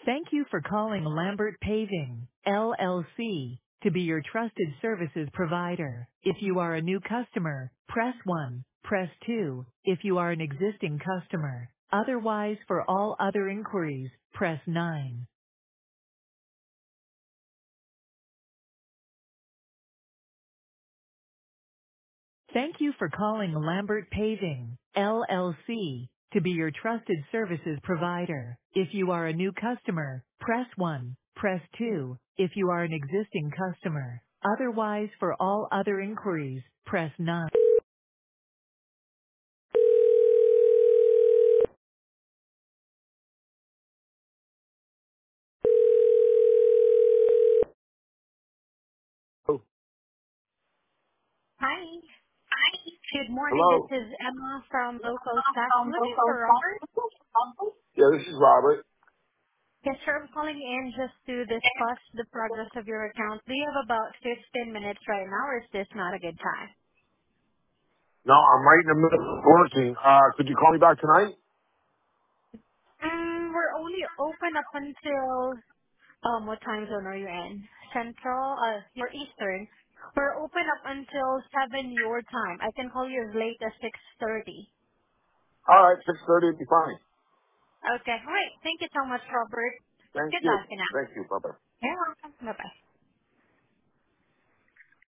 Thank you for calling Lambert Paving, LLC, to be your trusted services provider. If you are a new customer, press 1. Press 2 if you are an existing customer. Otherwise, for all other inquiries, press 9. Thank you for calling Lambert Paving, LLC, to be your trusted services provider. If you are a new customer, press 1. Press 2 if you are an existing customer. Otherwise, for all other inquiries, press 9. Oh, Hi. Good morning. This hello. is Emma from Local Tax. Looking for Robert. Yeah, this is Robert. Yes, sir. I'm calling in just to discuss the progress of your account. Do you have about 15 minutes right now, or is this not a good time? No, I'm right in the middle of working. Could you call me back tonight? We're only open up until, what time zone are you in? Central? You're Eastern. We're open up until 7 your time. I can call you as late as 6:30. All right, 6:30 would be fine. Okay. All right. Thank you so much, Robert. Thank you. Goodbye for now. Thank you. Bye-bye. You're welcome. Bye-bye.